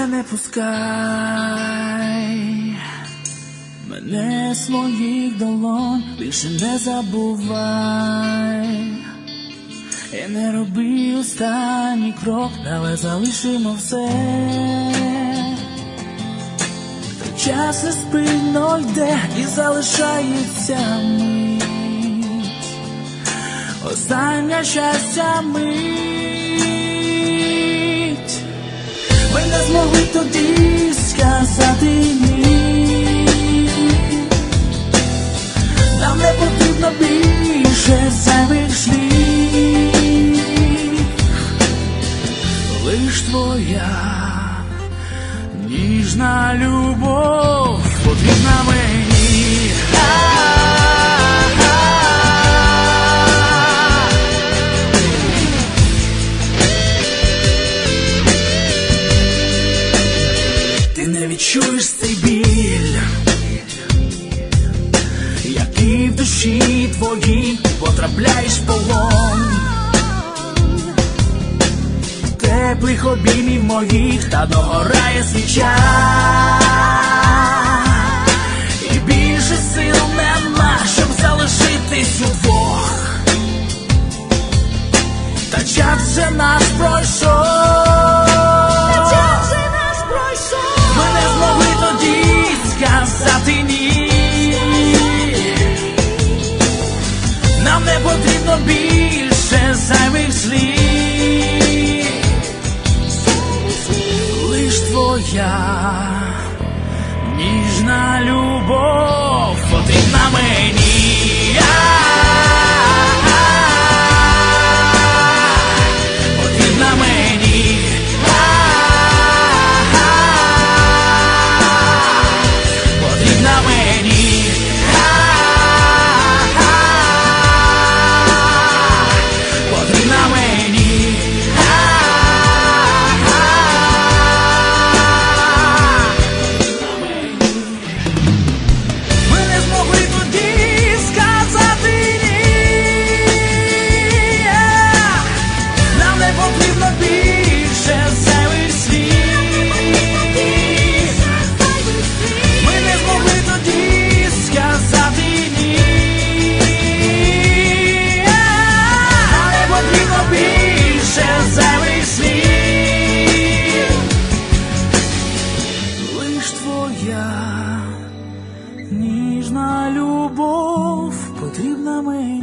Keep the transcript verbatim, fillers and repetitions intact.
більше не пускай мене з своїх долонь, більше не забувай. І не роби останній крок, давай залишимо все. Та час неспинно йде і залишається мить, остання щастя мить. Ми не змогли тоді сказати ні, нам не потрібно більше зайвих слів. Лиш твоя ніжна любов потрібна мені. Ти не відчуєш цей біль, який в душі твоїй потрапляєш в полон. Теплих обіймів моїх та догорає свіча, і більше сил нема, щоб залишитись удвох. Та час вже наш пройшов, ми не змогли тоді сказати ні, нам не потрібно більше зайвих слів. Лиш твоя ніжна любов потрібна мені. Потрібна мені. Потрібна мені. Потрібна мені. Ми не змогли тоді сказати ні, нам не потрібно більше зайвих слів. Ми не змогли тоді сказати ні, нам не потрібно більше зайвих слів. Лиш твоя ніжна любов потрібна мені.